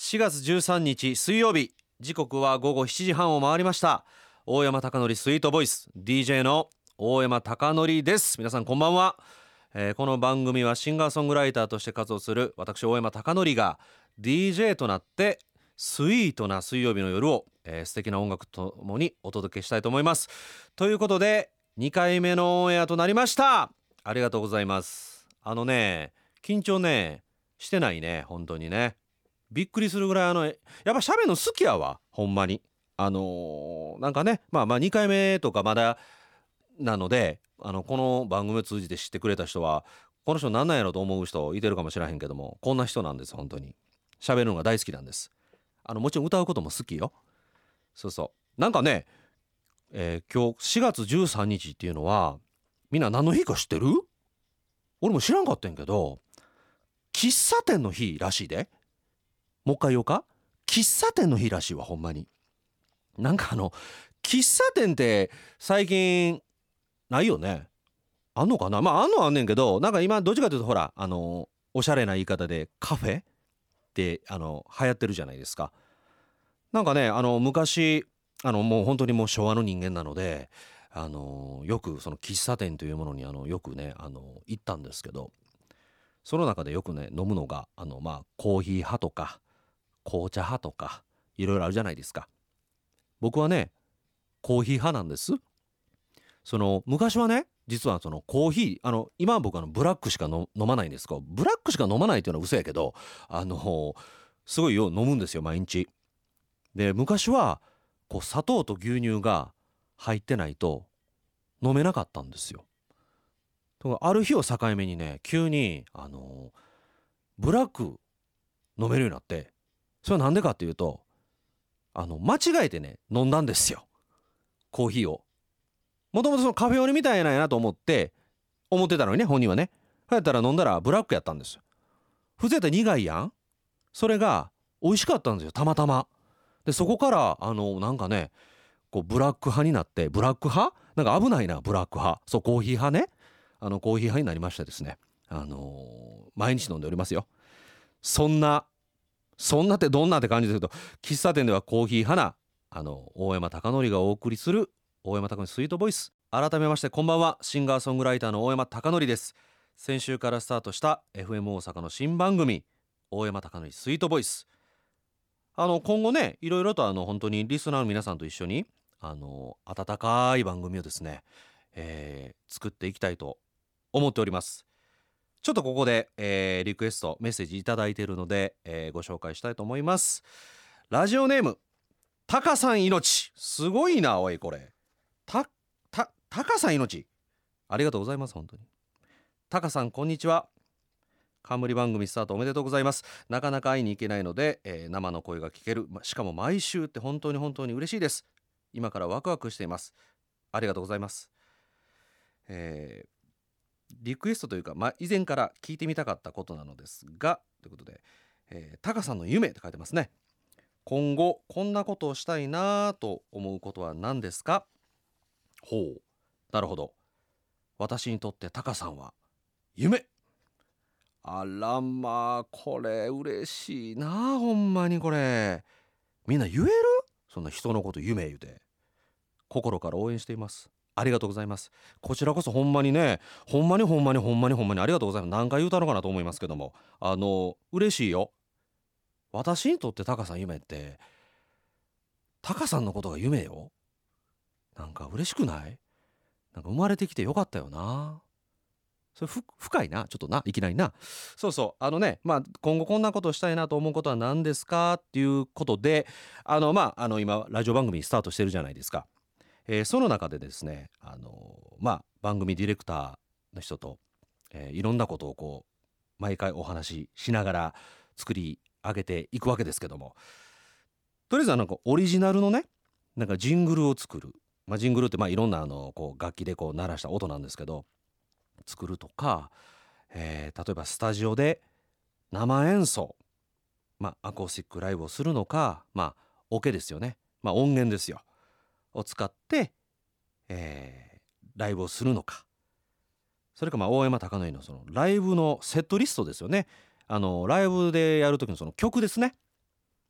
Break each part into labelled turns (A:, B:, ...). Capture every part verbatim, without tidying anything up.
A: しがつじゅうさんにち水曜日、時刻はごごしちじはんを回りました。大山貴則スイートボイス ディージェー の大山貴則です。皆さんこんばんは。えー、この番組はシンガーソングライターとして活動する私大山貴則が ディージェー となってスイートな水曜日の夜を、えー、素敵な音楽とともにお届けしたいと思います。ということでにかいめのオンエアとなりました。ありがとうございます。あのね緊張ねしてないね、本当にね。びっくりするぐらいあのやっぱ喋るの好きやわ、ほんまに。あのー、なんかねまあまあにかいめとかまだなので、あのこの番組を通じて知ってくれた人はこの人なんなんやろと思う人いてるかもしれへんけども、こんな人なんです。本当に喋るのが大好きなんです。あのもちろん歌うことも好きよ。そうそうなんかね、えー、今日しがつじゅうさんにちっていうのはみんな何の日か知ってる？俺も知らんかったんやけど喫茶店の日らしいで。もう一回言おうか。喫茶店の日らしいわ、ほんまに。なんかあの喫茶店って最近ないよね。あんのかな。まああんのはあんねんけど、なんか今どっちかというとほらあのおしゃれな言い方でカフェってあの流行ってるじゃないですか。なんかねあの昔あのもう本当にもう昭和の人間なので、あのよくその喫茶店というものにあのよくねあの行ったんですけど、その中でよくね飲むのがあのまあコーヒー派とか紅茶派とかいろいろあるじゃないですか。僕はねコーヒー派なんです。その昔はね実はそのコーヒーあの今は僕あのブラックしかの飲まないんですけど、ブラックしか飲まないっていうのは嘘やけど、あのすごいよう飲むんですよ毎日。で昔はこう砂糖と牛乳が入ってないと飲めなかったんですよ。とかある日を境目にね急にあのブラック飲めるようになって、それはなんでかっていうとあの間違えてね飲んだんですよ、コーヒーを。もともとそのカフェオレみたいなんやなと思って思ってたのにね、本人はね。そうやったら飲んだらブラックやったんですよ。普通やったら苦いやん。それが美味しかったんですよ、たまたま。でそこからあのなんかねこうブラック派になって、ブラック派なんか危ないな、ブラック派。そうコーヒー派ね。あのコーヒー派になりましてですね、あのー、毎日飲んでおりますよ。そんなそんなってどんなって感じですけど、喫茶店ではコーヒー派なあの大山貴則がお送りする大山貴則スイートボイス。改めましてこんばんは。シンガーソングライターの大山貴則です。先週からスタートした エフエム 大阪の新番組大山貴則スイートボイス。あの今後ねいろいろとあの本当にリスナーの皆さんと一緒にあの温かい番組をですね、えー、作っていきたいと思っております。ちょっとここで、えー、リクエストメッセージいただいているので、えー、ご紹介したいと思います。ラジオネームタカさん命。すごいなおいこれ。たたタカさん命ありがとうございます。本当にタカさんこんにちは。冠番組スタートおめでとうございます。なかなか会いに行けないので、えー、生の声が聞ける、しかも毎週って本当に本当に嬉しいです。今からワクワクしています。ありがとうございます。えーリクエストというか、まあ、以前から聞いてみたかったことなのですがということで、えー、タカさんの夢って書いてますね。今後こんなことをしたいなと思うことは何ですか？ほう、なるほど。私にとってタカさんは夢。あらまあこれ嬉しいな、ほんまに。これみんな言える？そんな人のこと夢言うて。心から応援しています。ありがとうございます。こちらこそほんまにね、ほんまにほんまにほんまにほんまにありがとうございます。何回言うたのかなと思いますけども、あの嬉しいよ。私にとってタカさん夢って、タカさんのことが夢よ。なんか嬉しくない？なんか生まれてきてよかったよな。それふ深いな、ちょっとな、いきなりな。そうそうあのね、まあ今後こんなことしたいなと思うことは何ですかっていうことで、あのまああの今ラジオ番組スタートしてるじゃないですか。えー、その中でですね、あのー、まあ番組ディレクターの人と、えー、いろんなことをこう毎回お話ししながら作り上げていくわけですけども、とりあえずはなんかオリジナルのねなんかジングルを作る、まあ、ジングルってまあいろんなあのこう楽器でこう鳴らした音なんですけど作るとか、えー、例えばスタジオで生演奏、まあアコースティックライブをするのか、まあオケですよね、まあ音源ですよを使って、えー、ライブをするのか、それかまあ大山貴則のそのライブのセットリストですよね。あのライブでやる時のその曲ですね。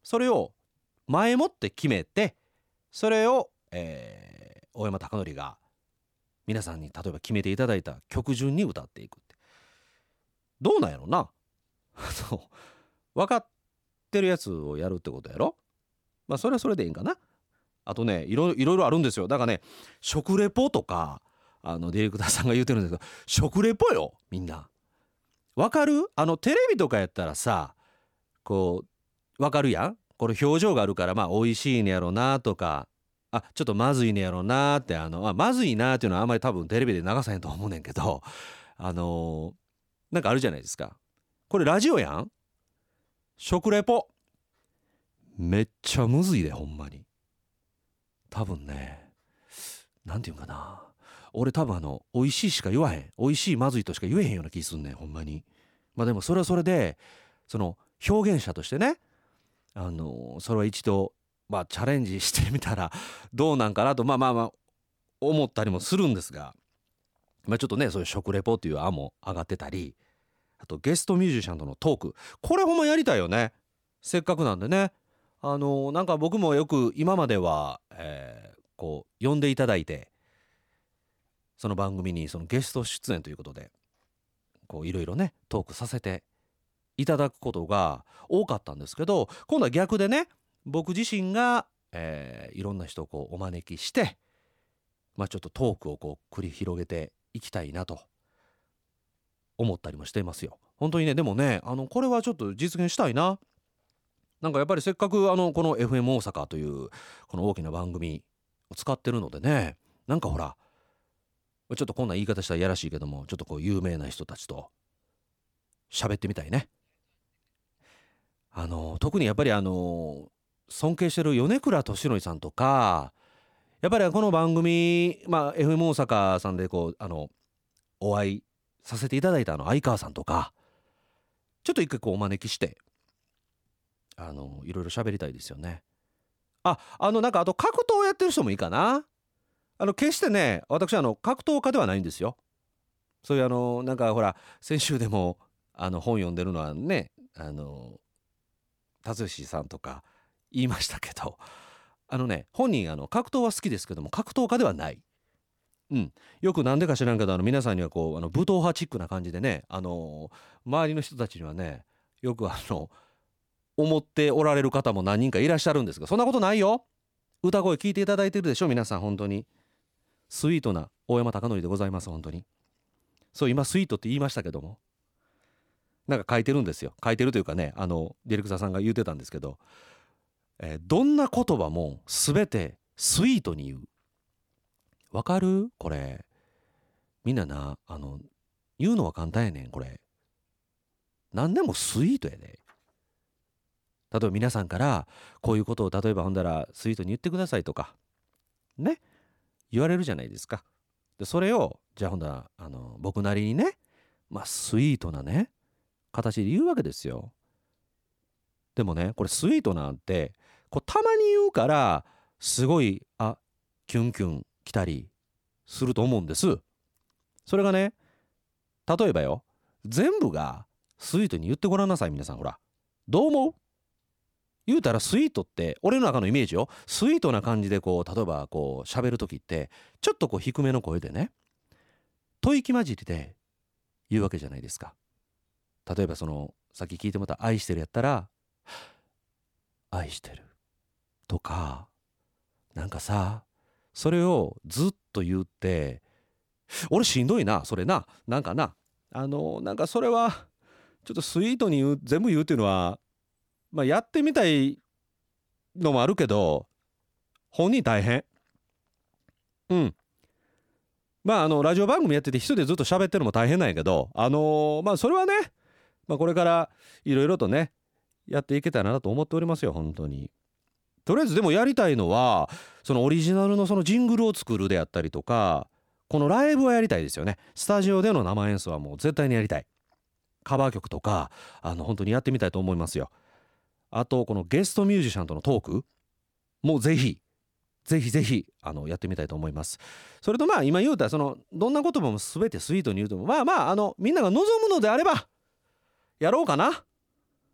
A: それを前もって決めて、それを、えー、大山貴教が皆さんに例えば決めていただいた曲順に歌っていくってどうなんやろな分かってるやつをやるってことやろ。まあそれはそれでいいんかな。あとねいろいろいろあるんですよ。だからね食レポとかあのディレクターさんが言ってるんですけど、食レポよみんな。わかる？あのテレビとかやったらさこうわかるやん。これ表情があるからまあ美味しいねやろなとか、あちょっとまずいねやろなって、あのあまずいなっていうのはあんまり多分テレビで流さへんと思うねんけど、あのー、なんかあるじゃないですか。これラジオやん。食レポめっちゃむずいでほんまに。多分ねなんていうんかな、俺多分あの美味しいしか言わへん、美味しいまずいとしか言えへんような気すんねんほんまに。まあでもそれはそれでその表現者としてね、あのそれは一度まあチャレンジしてみたらどうなんかなとまあまあまあ思ったりもするんですが、まあちょっとねそういう食レポっていう案も上がってたり、あとゲストミュージシャンとのトーク、これほんまやりたいよね。せっかくなんでね、あのなんか僕もよく今までは、えー、こう呼んでいただいてその番組にそのゲスト出演ということでこういろいろねトークさせていただくことが多かったんですけど、今度は逆でね僕自身が、えー、いろんな人をこうお招きして、まあ、ちょっとトークをこう繰り広げていきたいなと思ったりもしていますよ本当にね。でもねあのこれはちょっと実現したいな。なんかやっぱりせっかくあのこの エフエム 大阪というこの大きな番組を使ってるのでね、なんかほらちょっとこんな言い方したらやらしいけどもちょっとこう有名な人たちと喋ってみたいね。あの特にやっぱりあの尊敬してる米倉俊則さんとか、やっぱりこの番組、まあ、エフエム 大阪さんでこうあのお会いさせていただいたあの相川さんとかちょっと一回こうお招きしてあのいろいろ喋りたいですよね。ああのなんかあと格闘をやってる人もいいかな。あの決してね私あの格闘家ではないんですよ。そういうあのなんかほら先週でもあの本読んでるのはねあの達吉さんとか言いましたけど、あのね本人あの格闘は好きですけども格闘家ではない。うん、よくなんでか知らんけどあの皆さんにはこうあの武闘派チックな感じでね、あの周りの人たちにはねよくあの思っておられる方も何人かいらっしゃるんですが、そんなことないよ。歌声聞いていただいてるでしょ皆さん。本当にスイートな大山貴教でございます。本当にそう今スイートって言いましたけどもなんか書いてるんですよ。書いてるというかねあのディレクターさんが言ってたんですけど、えー、どんな言葉も全てスイートに言う。わかる？これみんななあの言うのは簡単やねん。これ何でもスイートやで。例えば皆さんからこういうことを例えばほんだらスイートに言ってくださいとかね言われるじゃないですか。でそれをじゃあほんだらあの僕なりにねまあスイートなね形で言うわけですよ。でもねこれスイートなんてこうたまに言うからすごいあキュンキュン来たりすると思うんです。それがね例えばよ全部がスイートに言ってごらんなさい。皆さんほらどう思う？言うたらスイートって俺の中のイメージよ、スイートな感じでこう例えばこう喋る時ってちょっとこう低めの声でね吐息混じりで言うわけじゃないですか。例えばそのさっき聞いてもらった愛してるやったら愛してるとかなんかさそれをずっと言って俺しんどいなそれな。なんかなあのなんかそれはちょっとスイートに言う全部言うっていうのはまあやってみたいのもあるけど本人大変。うんまああのラジオ番組やってて一人でずっと喋ってるのも大変なんやけど、あのー、まあそれはね、まあ、これからいろいろとねやっていけたらなと思っておりますよ本当に。とりあえずでもやりたいのはそのオリジナルのそのジングルを作るであったりとかこのライブはやりたいですよね。スタジオでの生演奏はもう絶対にやりたい。カバー曲とかあの本当にやってみたいと思いますよ。あとこのゲストミュージシャンとのトークもうぜひぜひぜひあのやってみたいと思います。それとまあ今言うたらそのどんな言葉も全てスイートに言うともまあまああのみんなが望むのであればやろうかな。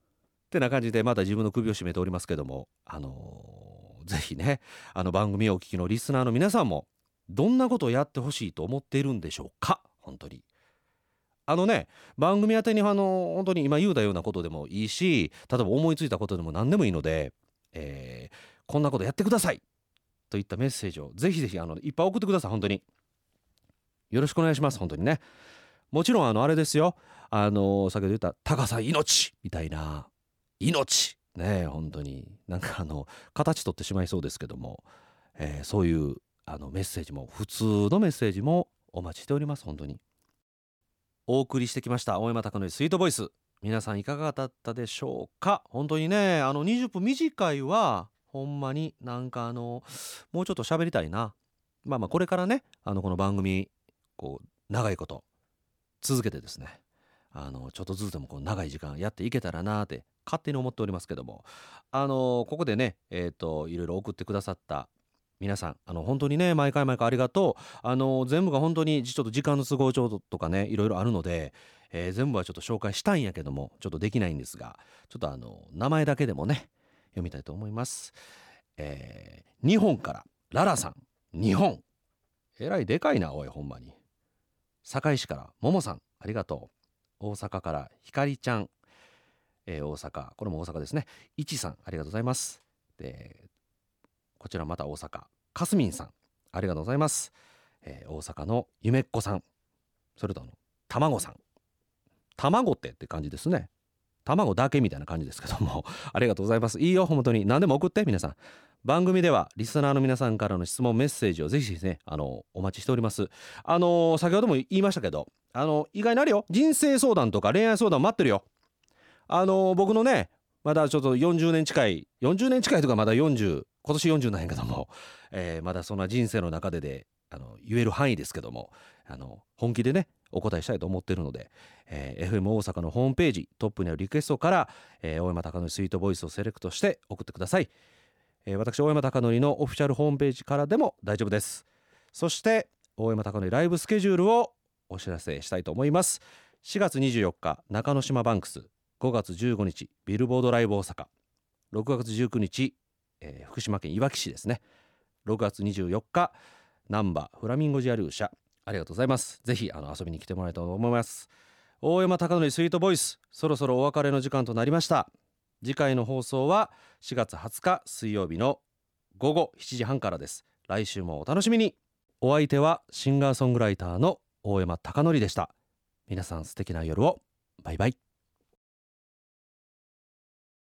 A: てな感じでまた自分の首を絞めておりますけども、あのーぜひね、あの番組をお聞きのリスナーの皆さんもどんなことをやってほしいと思っているんでしょうか。本当にあのね、番組宛てにあの本当に今言うたようなことでもいいし、例えば思いついたことでも何でもいいので、えーこんなことやってくださいといったメッセージをぜひぜひあのいっぱい送ってください。本当によろしくお願いします。本当にね。もちろんあのあれですよ、あの先ほど言った高さ命みたいな命ね、本当になんかあの形取ってしまいそうですけども、えーそういうあのメッセージも普通のメッセージもお待ちしております。本当にお送りしてきました大山貴則スイートボイス、皆さんいかがだったでしょうか。本当にね、あのにじゅっぷん短いはほんまになんかあのもうちょっと喋りたいな。まあまあこれからね、あのこの番組こう長いこと続けてですね、あのちょっとずつでもこう長い時間やっていけたらなって勝手に思っておりますけども、あのここでね、えっといろいろ送ってくださった皆さん、あの本当にね毎回毎回ありがとう。あの全部が本当にちょっと時間の都合上とかねいろいろあるので、えー全部はちょっと紹介したいんやけどもちょっとできないんですが、ちょっとあの名前だけでもね読みたいと思います。えー日本からララさん、日本えらいでかいなおいほんまに。堺市からももさんありがとう。大阪からひかりちゃん、えー大阪、これも大阪ですね、いちさんありがとうございます。でこちらまた大阪かすみんさんありがとうございます。えー大阪のゆめっこさん、それとあのたまごさん、卵ってって感じですね、卵だけみたいな感じですけどもありがとうございます。いいよ本当に何でも送って。皆さん番組ではリスナーの皆さんからの質問メッセージをぜひねあのお待ちしております。あのー先ほども言いましたけど、あの意外にあるよ、人生相談とか恋愛相談待ってるよ。あのー僕のねまだちょっとよんじゅうねん近いよんじゅうねん近いとかまだよんじゅう、今年よんじゅうなんやけども、えーまだそんな人生の中でであの言える範囲ですけども、あの本気でねお答えしたいと思っているので、えー エフエム 大阪のホームページトップにあるリクエストから、えー大山貴則スイートボイスをセレクトして送ってください。えー私大山貴則のオフィシャルホームページからでも大丈夫です。そして大山貴則ライブスケジュールをお知らせしたいと思います。しがつにじゅうよっか中之島バンクス、ごがつじゅうごにちビルボードライブ大阪、ろくがつじゅうくにち、えー福島県いわき市ですね、ろくがつにじゅうよっか難波フラミンゴジアルーシャ、ありがとうございます。ぜひあの遊びに来てもらえたらと思います。大山貴則スイートボイス、そろそろお別れの時間となりました。次回の放送はしがつはつか水曜日のごごしちじはんからです。来週もお楽しみに。お相手はシンガーソングライターの大山貴則でした。皆さん素敵な夜を。バイバイ。